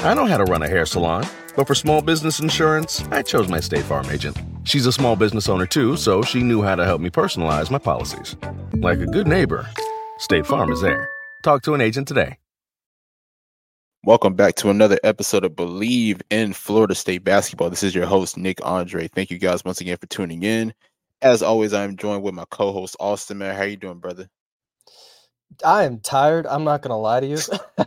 I know how to run a hair salon, but for small business insurance, I chose my State Farm agent. She's a small business owner too, so she knew how to help me personalize my policies. Like a good neighbor, State Farm is there. Talk to an agent today. Welcome back to another episode of Believe in Florida State Basketball. This is your host, Nick Andre. Thank you guys once again for tuning in. As always, I'm joined with my co-host, Austin. Man, how you doing, brother? I am tired. I'm not gonna lie to you.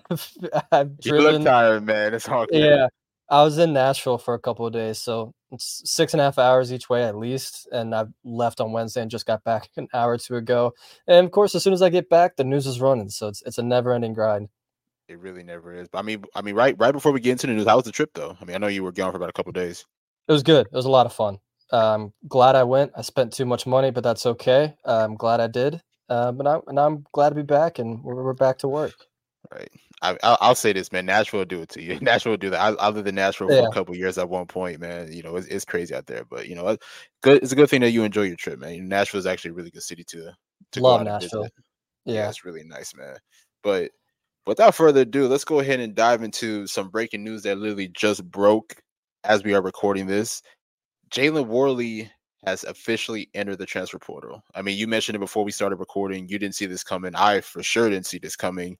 I've You look driven. tired, man. It's all good. Yeah, I was in Nashville for a couple of days, so it's 6.5 hours each way at least. And I left on Wednesday and just got back an hour or two ago. And of course, as soon as I get back, the news is running. So it's a never-ending grind. It really never is. But I mean, right before we get into the news, how was the trip though? I mean, I know you were gone for about a couple of days. It was good. It was a lot of fun. Glad I went. I spent too much money, but that's okay. I'm glad I did. But I'm glad to be back, and we're back to work. Right. I'll say this, man. Nashville will do it to you. Nashville will do that. I lived in Nashville for a couple of years at one point, man. You know, it's crazy out there, but you know, good. It's a good thing that you enjoy your trip, man. Nashville is actually a really good city to love go out Nashville. And visit. Yeah, it's really nice, man. But without further ado, let's go ahead and dive into some breaking news that literally just broke as we are recording this. Jalen Warley has officially entered the transfer portal. I mean, you mentioned it before we started recording. You didn't see this coming. I for sure didn't see this coming.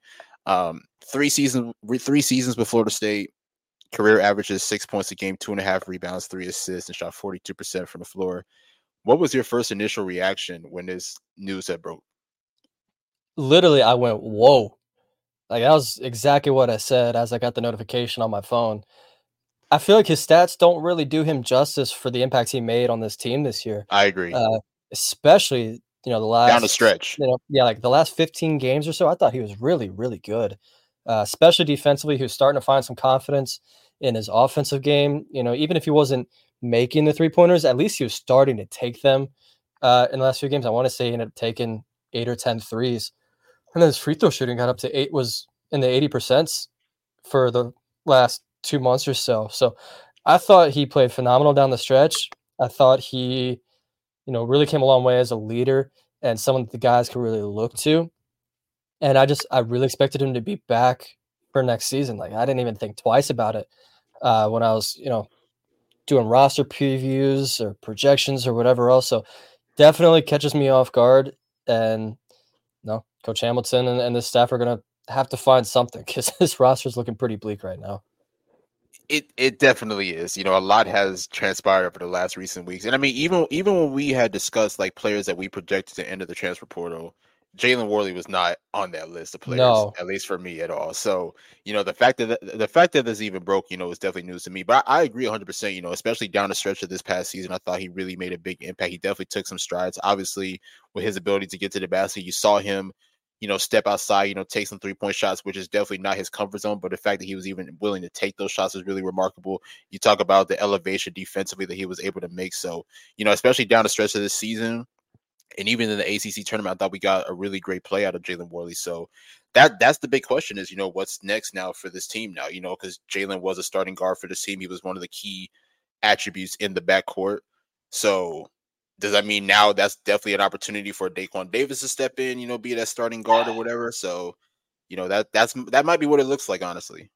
3 seasons with Florida State, career averages 6 points a game, 2.5 rebounds, 3 assists, and shot 42% from the floor. What was your first initial reaction when this news had broke? Literally, I went, whoa. Like, that was exactly what I said as I got the notification on my phone. I feel like his stats don't really do him justice for the impacts he made on this team this year. I agree. Especially, the last down the stretch. Like the last 15 games or so, I thought he was really, really good. Especially defensively, he was starting to find some confidence in his offensive game. Even if he wasn't making the 3-pointers, at least he was starting to take them in the last few games. I want to say he ended up taking 8 or 10 threes. And then his free throw shooting got up to 8, was in the 80% for the last 2 months or so. So I thought he played phenomenal down the stretch. I thought he, really came a long way as a leader and someone that the guys could really look to. And I really expected him to be back for next season. Like, I didn't even think twice about it when I was, doing roster previews or projections or whatever else. So definitely catches me off guard. And Coach Hamilton and the staff are going to have to find something because this roster is looking pretty bleak right now. It definitely is. A lot has transpired over the last recent weeks. And I mean, even when we had discussed like players that we projected to enter the transfer portal, Jalen Warley was not on that list of players, at least for me at all. So, the fact that this even broke, is definitely news to me. But I agree 100%, especially down the stretch of this past season. I thought he really made a big impact. He definitely took some strides. Obviously, with his ability to get to the basket, you saw him step outside, take some 3-point shots, which is definitely not his comfort zone. But the fact that he was even willing to take those shots is really remarkable. You talk about the elevation defensively that he was able to make. So, especially down the stretch of this season, and even in the ACC tournament, I thought we got a really great play out of Jalen Warley. So that's the big question is, what's next now for this team now, because Jalen was a starting guard for this team. He was one of the key attributes in the backcourt. So does that mean now that's definitely an opportunity for Daquan Davis to step in, be that starting guard or whatever? So, that might be what it looks like, honestly.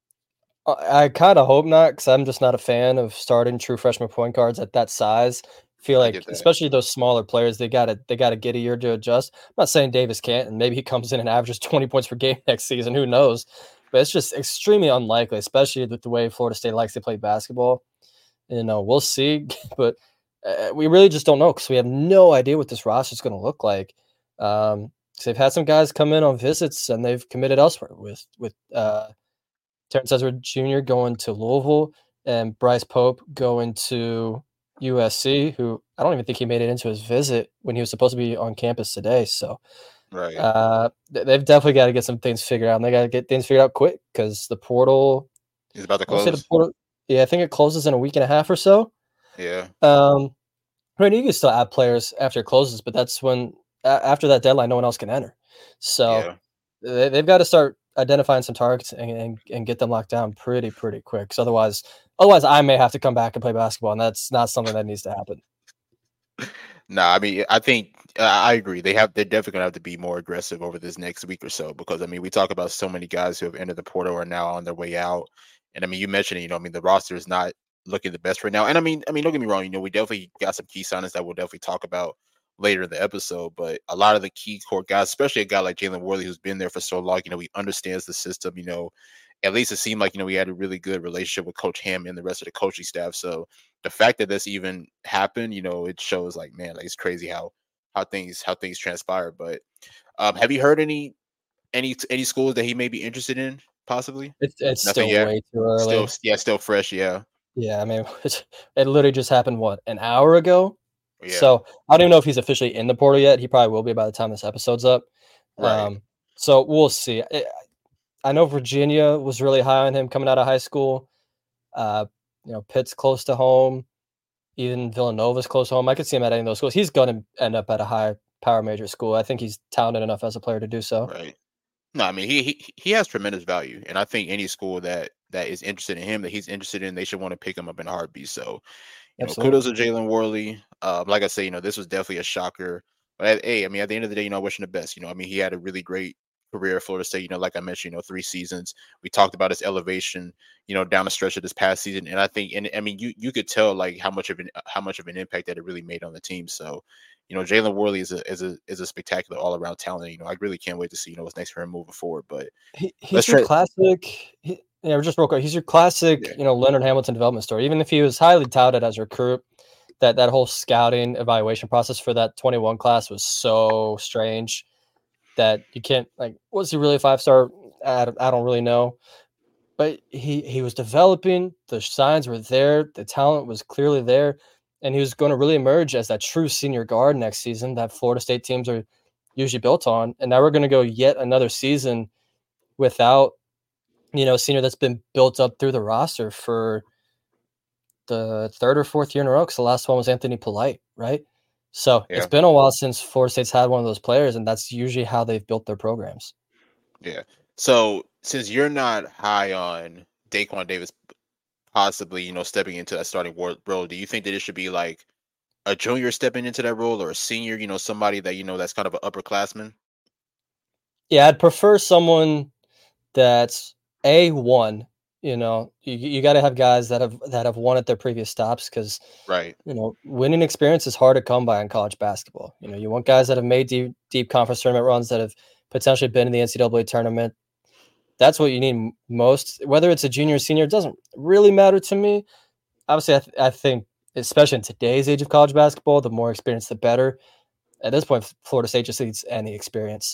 I kind of hope not, because I'm just not a fan of starting true freshman point guards at that size. I feel like, especially those smaller players, they gotta get a year to adjust. I'm not saying Davis can't, and maybe he comes in and averages 20 points per game next season. Who knows? But it's just extremely unlikely, especially with the way Florida State likes to play basketball. We'll see, but we really just don't know because we have no idea what this roster is going to look like. So they've had some guys come in on visits and they've committed elsewhere with Terrence Edward Jr. going to Louisville and Bryce Pope going to USC, who I don't even think he made it into his visit when he was supposed to be on campus today. So right. They've definitely got to get some things figured out, and they got to get things figured out quick because the portal is about to close. I think it closes in a week and a half or so. Yeah. Right, you can still add players after it closes, but that's when after that deadline, no one else can enter. So they've got to start identifying some targets and get them locked down pretty quick. Because otherwise, I may have to come back and play basketball, and that's not something that needs to happen. No, I mean, I think I agree. They're definitely gonna have to be more aggressive over this next week or so because I mean, we talk about so many guys who have entered the portal are now on their way out, And I mean, you mentioned it, the roster is not looking the best right now. And I mean, don't get me wrong, we definitely got some key signings that we'll definitely talk about later in the episode. But a lot of the key core guys, especially a guy like Jalen Worley, who's been there for so long, he understands the system. At least it seemed like we had a really good relationship with Coach Ham and the rest of the coaching staff. So the fact that this even happened, it shows like, man, like it's crazy how things transpire. But have you heard any schools that he may be interested in possibly? It's Nothing still yet. way too early. Still fresh. Yeah. Yeah, I mean, it literally just happened, what, an hour ago? Yeah. So I don't even know if he's officially in the portal yet. He probably will be by the time this episode's up. Right. So we'll see. I know Virginia was really high on him coming out of high school. Pitt's close to home. Even Villanova's close to home. I could see him at any of those schools. He's going to end up at a high power major school. I think he's talented enough as a player to do so. Right. No, I mean he has tremendous value, and I think any school that is interested in him, that he's interested in, they should want to pick him up in a heartbeat. So, kudos to Jalen Worley. Like I say, this was definitely a shocker. But hey, I mean, at the end of the day, I wish him the best. I mean, he had a really great career at Florida State. Like I mentioned, 3 seasons. We talked about his elevation, down the stretch of this past season, and I think, and I mean, you could tell like how much of an impact that it really made on the team. So, Jalen Worley is a spectacular all around talent. I really can't wait to see what's next for him moving forward. But he's your classic. Just real quick, he's your classic, Leonard Hamilton development story. Even if he was highly touted as a recruit, that whole scouting evaluation process for that 21 class was so strange that you can't, like, was he really a 5-star? I don't really know. But he was developing. The signs were there. The talent was clearly there. And he was going to really emerge as that true senior guard next season that Florida State teams are usually built on. And now we're going to go yet another season without, a senior that's been built up through the roster for the 3rd or 4th year in a row, because the last one was Anthony Polite, right? So It's been a while since Florida State's had one of those players, and that's usually how they've built their programs. Yeah. So since you're not high on Daquan Davis possibly, stepping into that starting role, do you think that it should be like a junior stepping into that role, or a senior, somebody that, that's kind of an upperclassman? Yeah, I'd prefer someone that's A1. You got to have guys that have won at their previous stops, because right, winning experience is hard to come by in college basketball. You want guys that have made deep conference tournament runs, that have potentially been in the NCAA tournament. That's what you need most. Whether it's a junior or senior, it doesn't really matter to me. Obviously, I think, especially in today's age of college basketball, the more experience, the better. At this point, Florida State just needs any experience.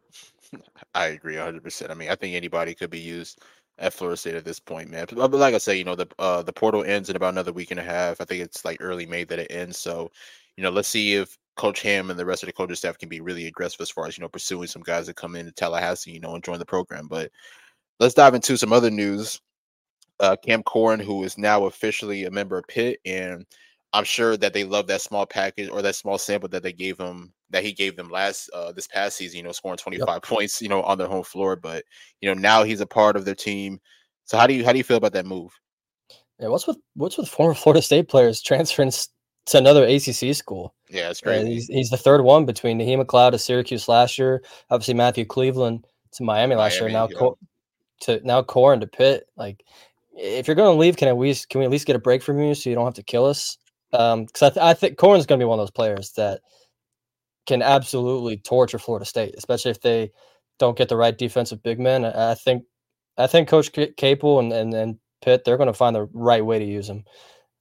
I agree 100%. I mean, I think anybody could be used at Florida State at this point, man. But like I say, the portal ends in about another week and a half. I think it's like early May that it ends. So, let's see if Coach Ham and the rest of the coaching staff can be really aggressive as far as, pursuing some guys that come into Tallahassee, and join the program. But let's dive into some other news. Cam Corhen, who is now officially a member of Pitt, and I'm sure that they love that small package, or that small sample that he gave them this past season, scoring 25 points, on their home floor. But, now he's a part of their team. So how do you feel about that move? Yeah, what's with former Florida State players transferring to another ACC school? Yeah, it's great. He's the 3rd one, between Naheem McLeod to Syracuse last year, obviously Matthew Cleveland to Miami last year, now Corhen to Pitt. Like, if you're going to leave, can we at least get a break from you so you don't have to kill us? Because I think Corhen's going to be one of those players that can absolutely torture Florida State, especially if they don't get the right defensive big men. I think Coach Capel and Pitt, they're going to find the right way to use him.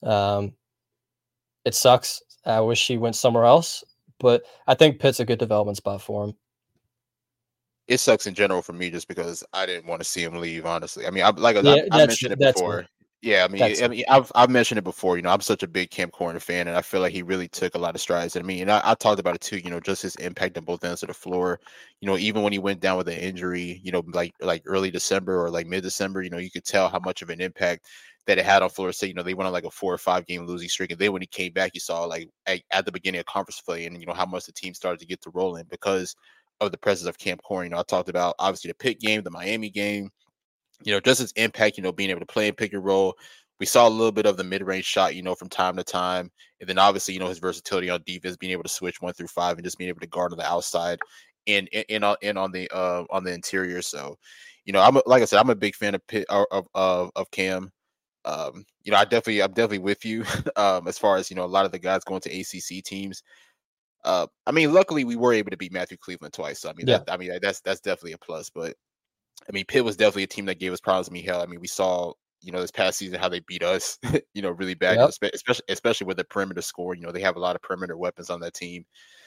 It sucks. I wish he went somewhere else, but I think Pitt's a good development spot for him. It sucks in general for me, just because I didn't want to see him leave, honestly. I mean, I mentioned it before. Yeah, I mean, I've mentioned it before. I'm such a big Cam Corhen fan, and I feel like he really took a lot of strides. I mean, and I talked about it too. Just his impact on both ends of the floor. Even when he went down with an injury, like early December or like mid-December, you could tell how much of an impact that it had on Florida State. They went on like a 4 or 5 game losing streak, and then when he came back, you saw like at the beginning of conference play, and how much the team started to get to rolling because of the presence of Cam Corhen. I talked about obviously the Pitt game, the Miami game. Just his impact, being able to play and pick and roll. We saw a little bit of the mid-range shot, from time to time. And then obviously, his versatility on defense, being able to switch 1 through 5 and just being able to guard on the outside and on the interior. So, like I said, I'm a big fan of Pitt of Cam. I'm definitely with you as far as a lot of the guys going to ACC teams. Luckily we were able to beat Matthew Cleveland twice. So that's definitely a plus. But Pitt was definitely a team that gave us problems. Hell, we saw this past season how they beat us, really bad. Yep. Especially with the perimeter score. They have a lot of perimeter weapons on that team.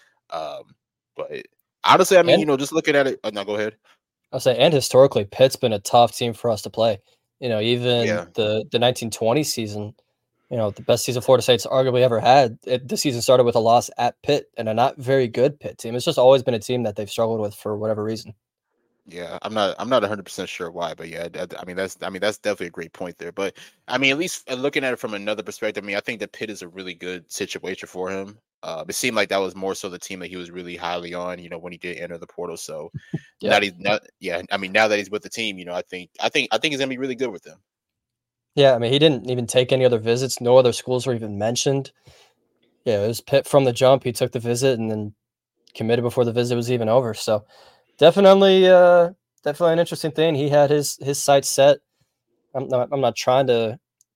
But honestly, just looking at it. No, go ahead. I'll say, and historically, Pitt's been a tough team for us to play. Even the 1920 season, the best season Florida State's arguably ever had. The season started with a loss at Pitt and a not very good Pitt team. It's just always been a team that they've struggled with for whatever reason. Yeah, I'm not 100% sure why, but yeah, that's definitely a great point there. But at least looking at it from another perspective, I think that Pitt is a really good situation for him. It seemed like that was more so the team that he was really highly on, when he did enter the portal. So now that he's with the team, I think he's gonna be really good with them. Yeah, he didn't even take any other visits. No other schools were even mentioned. Yeah, it was Pitt from the jump. He took the visit and then committed before the visit was even over. So definitely an interesting thing. He had his sights set. I'm not trying to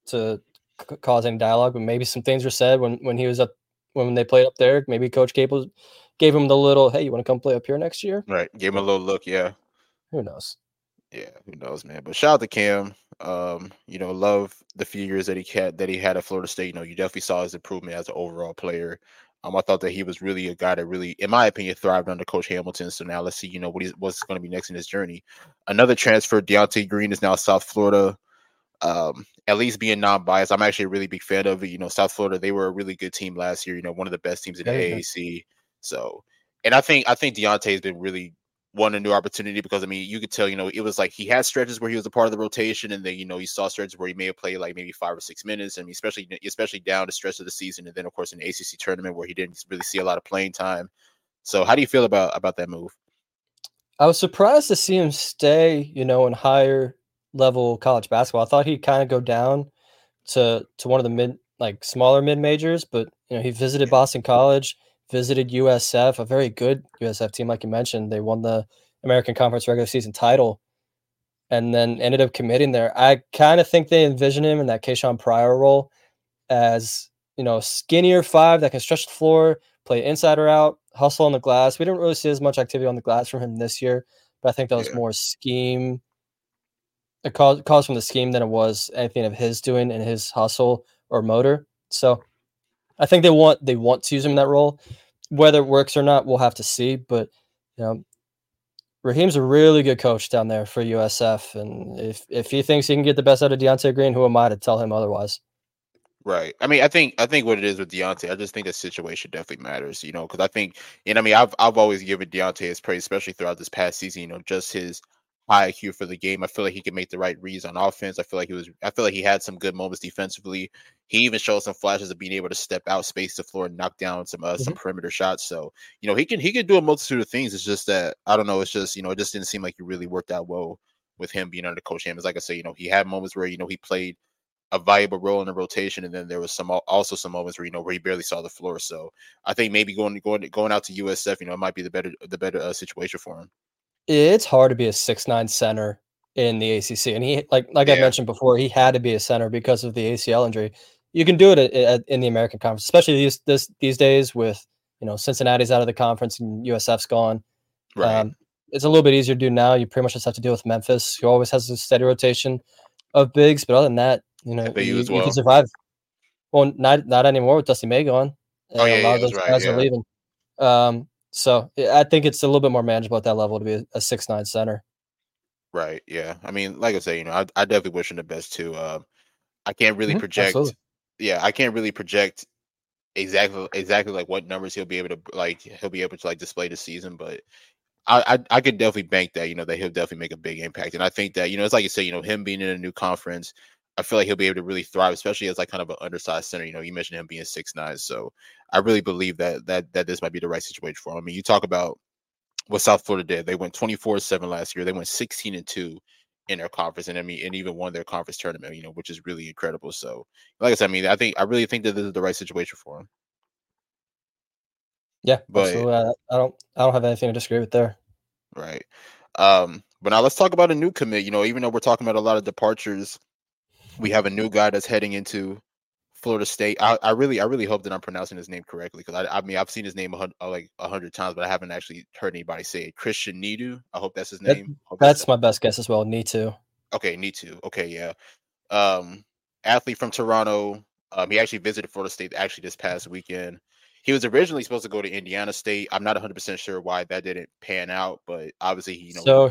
cause any dialogue, but maybe some things were said when he was up when they played up there. Maybe Coach Capel gave him the little, "Hey, you want to come play up here next year?" Right, gave him a little look. Yeah, who knows? Yeah, who knows, man. But shout out to Cam. Love the few years that he had at Florida State. You definitely saw his improvement as an overall player. I thought that he was really a guy that really, in my opinion, thrived under Coach Hamilton. So now let's see, what's going to be next in his journey. Another transfer, Deontay Green is now South Florida. At least being non-biased, I'm actually a really big fan of it. South Florida, they were a really good team last year. One of the best teams in the AAC. So, and I think Deontay has been really wanting a new opportunity because you could tell, it was like he had stretches where he was a part of the rotation, and then you saw stretches where he may have played like maybe 5 or 6 minutes. Especially down the stretch of the season, and then of course in the ACC tournament where he didn't really see a lot of playing time. So, how do you feel about that move? I was surprised to see him stay, in higher level college basketball. I thought he'd kind of go down to one of the smaller mid majors, but he visited Boston College, visited USF, a very good USF team, like you mentioned. They won the American Conference regular season title, and then ended up committing there. I kind of think they envision him in that Keyshawn Pryor role as skinnier 5 that can stretch the floor, play inside or out, hustle on the glass. We didn't really see as much activity on the glass from him this year, but I think that was more scheme. It calls from the scheme than it was anything of his doing in his hustle or motor. So I think they want to use him in that role. Whether it works or not, we'll have to see. But Raheem's a really good coach down there for USF, and if he thinks he can get the best out of Deontay Green, who am I to tell him otherwise? Right. I think what it is with Deontay, I just think the situation definitely matters, because I think, and I've always given Deontay his praise, especially throughout this past season, just his high IQ for the game. I feel like he can make the right reads on offense. I feel like he had some good moments defensively. He even showed some flashes of being able to step out, space the floor, and knock down some perimeter shots. So, he can do a multitude of things. It's just that, I don't know, it's just, it just didn't seem like it really worked out well with him being under Coach Hammonds. Like I say, he had moments where, he played a valuable role in the rotation, and then there was also some moments where where he barely saw the floor. So I think maybe going out to USF, it might be the better situation for him. It's hard to be a 6'9" center in the ACC, and he I mentioned before, he had to be a center because of the ACL injury. You can do it in the American Conference, especially these days with Cincinnati's out of the conference and USF's gone. Right. It's a little bit easier to do now. You pretty much just have to deal with Memphis, who always has a steady rotation of bigs, but other than that, you can survive. Well, not anymore with Dusty May gone. Oh yeah, a lot of those guys are leaving. So I think it's a little bit more manageable at that level to be a 6'9" center. Right. Yeah. Like I say, I definitely wish him the best too. I can't really project. Absolutely. Yeah, I can't really project exactly like what numbers he'll be able to display this season, but I could definitely bank that that he'll definitely make a big impact. And I think that it's like you say, him being in a new conference, I feel like he'll be able to really thrive, especially as like kind of an undersized center. You mentioned him being 6'9", so I really believe that this might be the right situation for him. You talk about what South Florida did. They went 24-7 last year. They went 16-2 in their conference, and even won their conference tournament. Which is really incredible. So, like I said, I really think that this is the right situation for him. Yeah, but absolutely. I don't have anything to disagree with there. Right. But now let's talk about a new commit. Even though we're talking about a lot of departures, we have a new guy that's heading into Florida State. I really hope that I'm pronouncing his name correctly, because I mean I've seen his name like 100 times, but I haven't actually heard anybody say it. Christian Nidu. I hope that's his name. That's my best guess as well. Need to. Okay, Nidu. Okay, yeah. Athlete from Toronto. He actually visited Florida State this past weekend. He was originally supposed to go to Indiana State. I'm not 100% sure why that didn't pan out, but obviously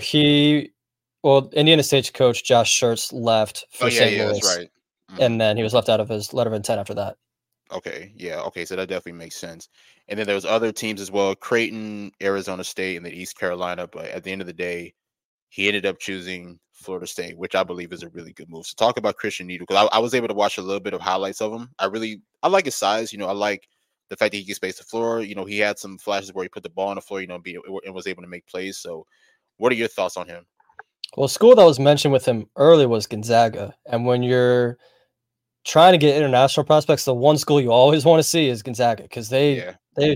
Indiana State's coach Josh Schertz left for St. Louis. That's right. Mm-hmm. And then he was left out of his letter of intent after that. Okay, yeah, okay, so that definitely makes sense. And then there was other teams as well: Creighton, Arizona State, and then East Carolina. But at the end of the day, he ended up choosing Florida State, which I believe is a really good move. So talk about Christian Nidu, because I was able to watch a little bit of highlights of him. I like his size. I like the fact that he can space the floor. He had some flashes where he put the ball on the floor, and was able to make plays. So what are your thoughts on him? Well, school that was mentioned with him early was Gonzaga. And when you're trying to get international prospects, the one school you always want to see is Gonzaga, because they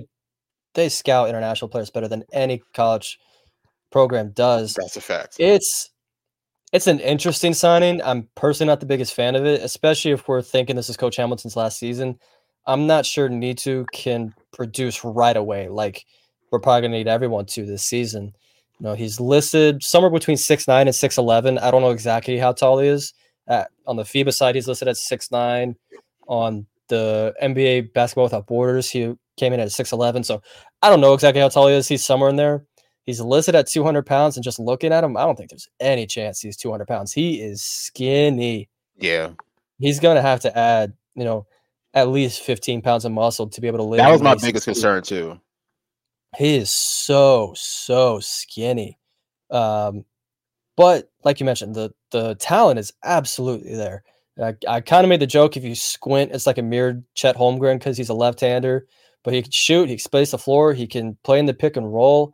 scout international players better than any college program does. That's a fact. It's an interesting signing. I'm personally not the biggest fan of it, especially if we're thinking this is Coach Hamilton's last season. I'm not sure Nidu can produce right away. Like, we're probably going to need everyone to this season. He's listed somewhere between 6'9" and 6'11". I don't know exactly how tall he is. On the FIBA side, he's listed at 6'9". On the NBA Basketball Without Borders, he came in at 6'11". So I don't know exactly how tall he is. He's somewhere in there. He's listed at 200 pounds, and just looking at him, I don't think there's any chance he's 200 pounds. He is skinny. Yeah. He's going to have to add, at least 15 pounds of muscle to be able to live. That was my biggest concern too. He is so skinny. But like you mentioned, the talent is absolutely there. I kind of made the joke, if you squint, it's like a mirrored Chet Holmgren, because he's a left-hander, but he can shoot, he can space the floor, he can play in the pick and roll.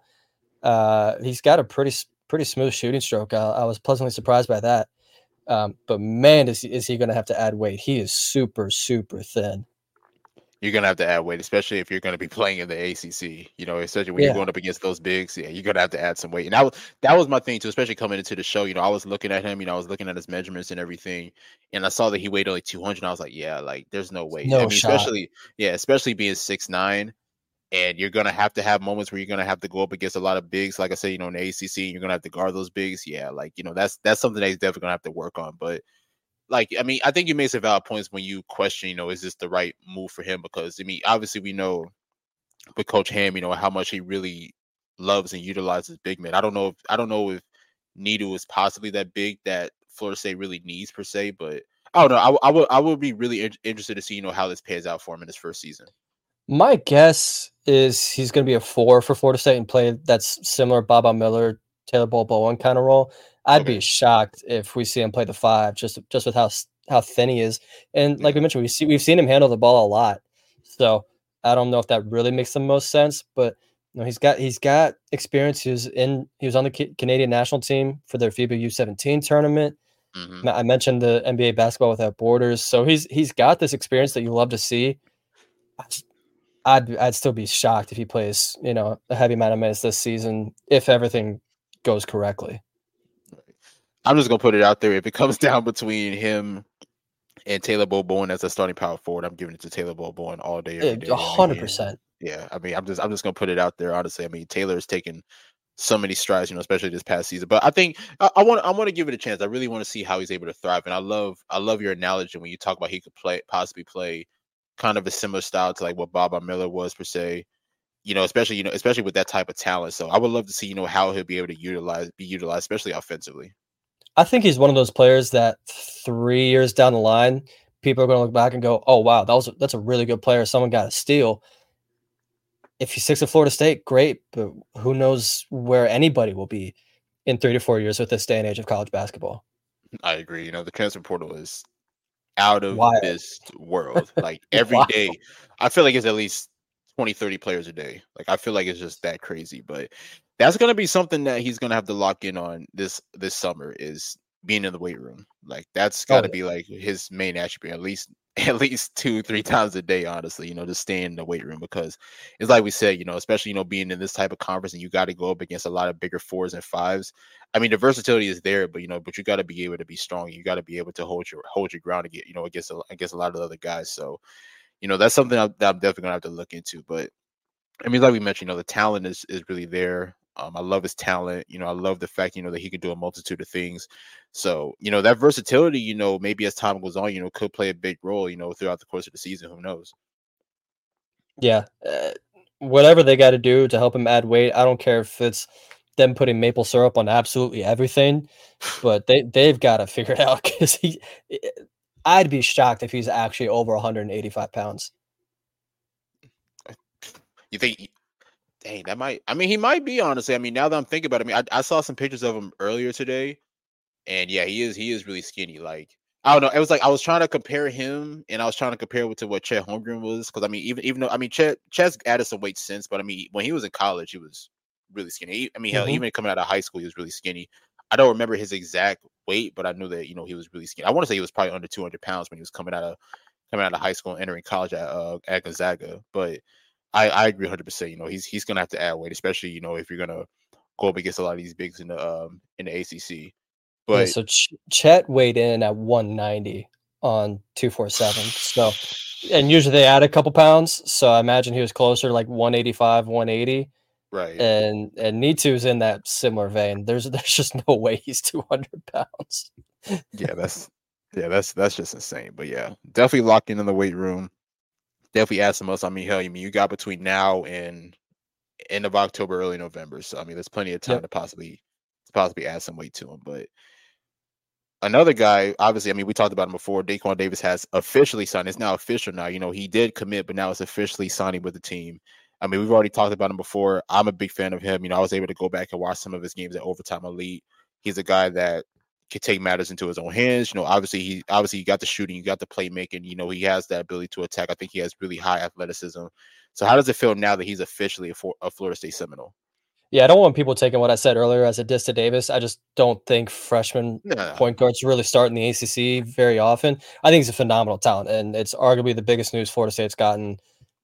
He's got a pretty smooth shooting stroke. I was pleasantly surprised by that. But man, is he going to have to add weight? He is super thin. You're going to have to add weight, especially if you're going to be playing in the ACC, especially when you're going up against those bigs. Yeah, you're going to have to add some weight. And that was my thing too, especially coming into the show. I was looking at him, I was looking at his measurements and everything, and I saw that he weighed only 200. And I was like, yeah, like there's no way. No shot. Especially being 6'9", and you're going to have moments where you're going to have to go up against a lot of bigs. Like I said, in the ACC, you're going to have to guard those bigs. Yeah, like, that's something that he's definitely going to have to work on. But I think you made some valid points when you question, is this the right move for him? Because, obviously we know with Coach Ham, how much he really loves and utilizes big men. I don't know if Nidu is possibly that big that Florida State really needs per se, but I don't know. I would be really interested to see, how this pays out for him in his first season. My guess is he's going to be a 4 for Florida State and play that's similar Baba Miller, Taylor Bol-Bowen kind of role. I'd be shocked if we see him play the 5, just with how thin he is. And like we mentioned, we've seen him handle the ball a lot. So I don't know if that really makes the most sense, but he's got experience. He was on the Canadian national team for their FIBA U17 tournament. Mm-hmm. I mentioned the NBA Basketball Without Borders. So he's got this experience that you love to see. I'd still be shocked if he plays, a heavy amount of minutes this season if everything goes correctly. I'm just gonna put it out there. If it comes down between him and Taylor Bol-Bowen as a starting power forward, I'm giving it to Taylor Bol-Bowen all day, every day. 100%. Yeah, I'm just gonna put it out there. Honestly, Taylor's taken so many strides, especially this past season. But I think I want to give it a chance. I really want to see how he's able to thrive. And I love your analogy when you talk about he could possibly play kind of a similar style to like what Baba Miller was per se. Especially with that type of talent. So I would love to see, how he'll be able to be utilized, especially offensively. I think he's one of those players that 3 years down the line, people are going to look back and go, "Oh wow, that's a really good player. Someone got a steal." If he sticks at Florida State, great, but who knows where anybody will be in 3 to 4 years with this day and age of college basketball. I agree. The transfer portal is out of this world. Like every day, I feel like it's at least 20, 30 players a day. Like I feel like it's just that crazy, but that's going to be something that he's going to have to lock in on this summer, is being in the weight room. Like that's got to be like his main attribute, at least at least 2-3 times a day, honestly, just stay in the weight room because it's like we said, especially, being in this type of conference and you got to go up against a lot of bigger 4s and 5s. I mean, the versatility is there, but but you got to be able to be strong. You got to be able to hold your ground against a lot of the other guys. So, that's something that I'm definitely gonna have to look into. But I mean, like we mentioned, the talent is really there. I love his talent. I love the fact, that he can do a multitude of things. So, that versatility, maybe as time goes on, could play a big role, throughout the course of the season. Who knows? Yeah. Whatever they got to do to help him add weight. I don't care if it's them putting maple syrup on absolutely everything, but they've got to figure it out because I'd be shocked if he's actually over 185 pounds. You think? Dang, that might. I mean, he might be, honestly. I mean, now that I'm thinking about it, I mean, I saw some pictures of him earlier today, and yeah, he is really skinny. Like, I don't know. It was like I was trying to compare him, and I was trying to compare it to what Chet Holmgren was, because I mean, even though Chet's added some weight since, but I mean, when he was in college, he was really skinny. I mean, hell, even coming out of high school, he was really skinny. I don't remember his exact weight, but I knew that he was really skinny. I want to say he was probably under 200 pounds when he was coming out of high school and entering college at Gonzaga, but. I agree 100%. He's gonna have to add weight, especially if you're gonna go up against a lot of these bigs in the ACC. But yeah, so Chet weighed in at 190 on 247. So, and usually they add a couple pounds. So I imagine he was closer to like 185, 180. Right. And Nitu's in that similar vein. There's just no way he's 200 pounds. That's just insane. But yeah, definitely locked in the weight room. Definitely add some else. I mean, hell, you got between now and end of October, early November. So I mean, there's plenty of time to possibly add some weight to him. But another guy, obviously, I mean, we talked about him before. Daquan Davis has officially signed. It's now official now. He did commit, but now it's officially signing with the team. I mean, we've already talked about him before. I'm a big fan of him. I was able to go back and watch some of his games at Overtime Elite. He's a guy that can take matters into his own hands. Obviously he got the shooting, you got the playmaking. He has that ability to attack. I think he has really high athleticism. So how does it feel now that he's officially a Florida State Seminole? Yeah, I don't want people taking what I said earlier as a diss to Davis. I just don't think freshman point guards really start in the ACC very often. I think he's a phenomenal talent, and it's arguably the biggest news Florida State's gotten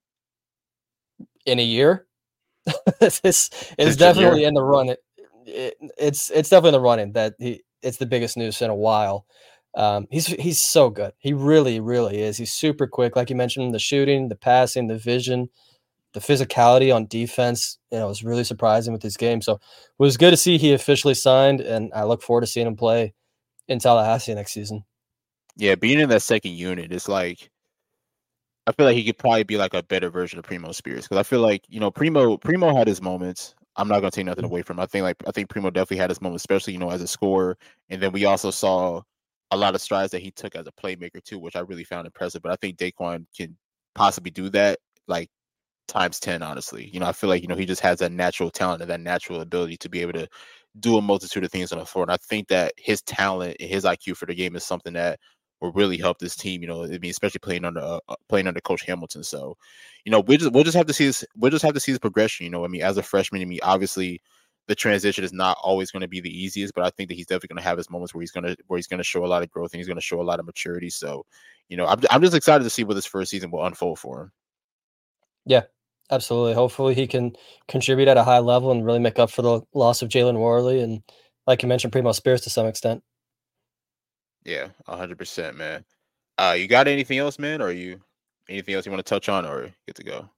in a year. It's definitely in the run. It's definitely in the running that it's the biggest news in a while. He's so good. He really, really is. He's super quick, like you mentioned, the shooting, the passing, the vision, the physicality on defense. Was really surprising with his game. So it was good to see he officially signed, and I look forward to seeing him play in Tallahassee next season. Yeah, being in that second unit, it's like I feel like he could probably be like a better version of Primo Spears, because I feel like Primo had his moments. I'm not gonna take nothing away from him. I think Primo definitely had his moments, especially as a scorer. And then we also saw a lot of strides that he took as a playmaker too, which I really found impressive. But I think Daquan can possibly do that like times 10. Honestly, I feel like he just has that natural talent and that natural ability to be able to do a multitude of things on the floor. And I think that his talent and his IQ for the game is something that will really help this team. I mean, especially playing under Coach Hamilton. So, we'll just have to see this. We'll just have to see this progression. I mean, as a freshman, I mean, obviously, the transition is not always going to be the easiest, but I think that he's definitely going to have his moments where he's going to show a lot of growth and he's going to show a lot of maturity. So, I'm just excited to see what this first season will unfold for him. Yeah, absolutely. Hopefully, he can contribute at a high level and really make up for the loss of Jalen Worley and, like you mentioned, Primo Spears to some extent. Yeah, 100%, man. You got anything else, man? Or anything else you want to touch on, or good to go?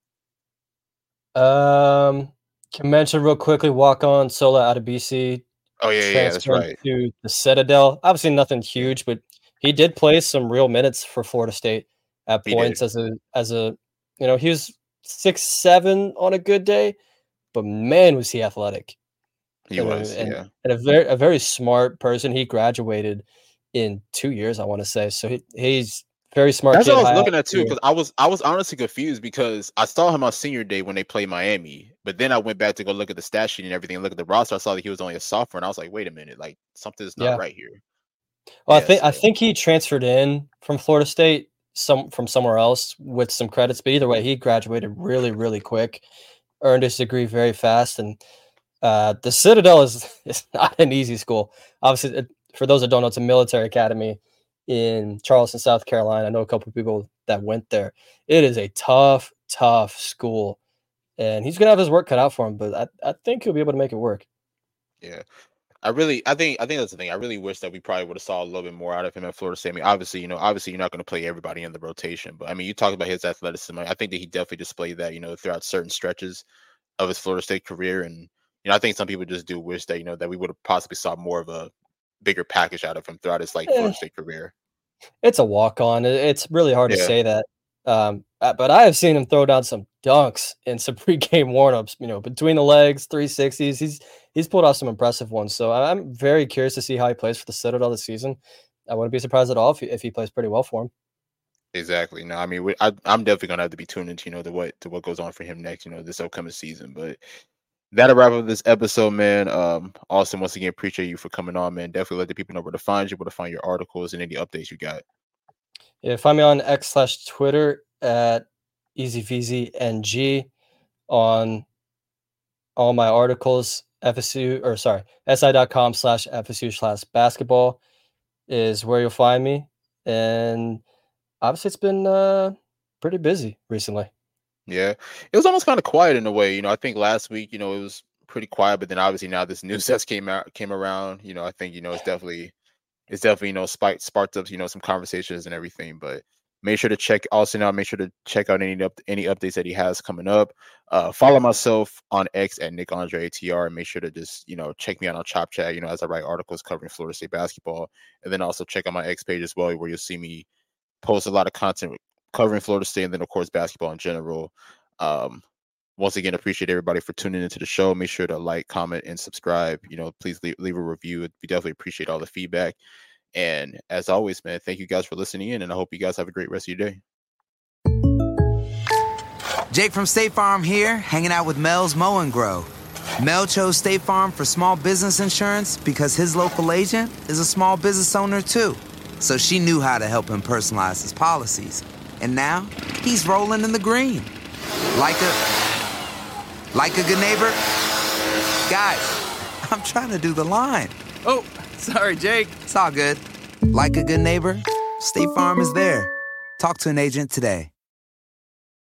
Can mention real quickly, walk-on Sola out of BC. Oh yeah, that's right. To the Citadel. Obviously, nothing huge, but he did play some real minutes for Florida State at points as a he was 6'7" on a good day, but man, was he athletic. He was, yeah. And a very smart person. He graduated in 2 years, I want to say. So he's very smart. That's what I was looking at too, because I was honestly confused because I saw him on senior day when they played Miami, but then I went back to go look at the stat sheet and everything and look at the roster. I saw that he was only a sophomore, and I was like, wait a minute, like something's not right here. Well, I think he transferred in from Florida State from somewhere else with some credits, but either way, he graduated really, really quick, earned his degree very fast, and the Citadel is not an easy school. Obviously, for those that don't know, it's a military academy in Charleston, South Carolina. I know a couple of people that went there. It is a tough, tough school, and he's gonna have his work cut out for him. But I think he'll be able to make it work. Yeah. I think that's the thing. I really wish that we probably would have saw a little bit more out of him at Florida State. I mean, obviously you're not going to play everybody in the rotation, but I mean, you talked about his athleticism. I think that he definitely displayed that, throughout certain stretches of his Florida State career. And, I think some people just do wish that, that we would have possibly saw more of a bigger package out of him throughout his Florida State career. It's a walk-on. It's really hard to Yeah. say that. But I have seen him throw down some dunks in some pregame warmups, between the legs, 360s. He's pulled off some impressive ones. So I'm very curious to see how he plays for the Citadel this season. I wouldn't be surprised at all if he plays pretty well for him. Exactly. No, I mean, I'm definitely gonna have to be tuned into, to what goes on for him next, this upcoming season. But that'll wrap up this episode, man. Austin, once again, appreciate you for coming on, man. Definitely let the people know where to find you, where to find your articles, and any updates you got. Yeah, find me on X/Twitter at EasyVZNG on all my articles. SI.com/FSU/basketball is where you'll find me. And obviously it's been pretty busy recently. Yeah, it was almost kind of quiet in a way. I think last week, it was pretty quiet, but then obviously now this news that's came around. I think it's definitely sparked up some conversations and everything. But make sure to check Austin out. Make sure to check out any updates that he has coming up. Follow myself on X at NickAndreATR, and make sure to just check me out on Chop Chat. As I write articles covering Florida State basketball, and then also check out my X page as well, where you'll see me post a lot of content covering Florida State, and then of course basketball in general. Once again, appreciate everybody for tuning into the show. Make sure to like, comment, and subscribe. Please leave a review. We definitely appreciate all the feedback. And as always, man, thank you guys for listening in, and I hope you guys have a great rest of your day. Jake from State Farm here, hanging out with Mel's Mow and Grow. Mel chose State Farm for small business insurance because his local agent is a small business owner too. So she knew how to help him personalize his policies. And now he's rolling in the green. Like a good neighbor? Guys, I'm trying to do the line. Oh, sorry, Jake. It's all good. Like a good neighbor, State Farm is there. Talk to an agent today.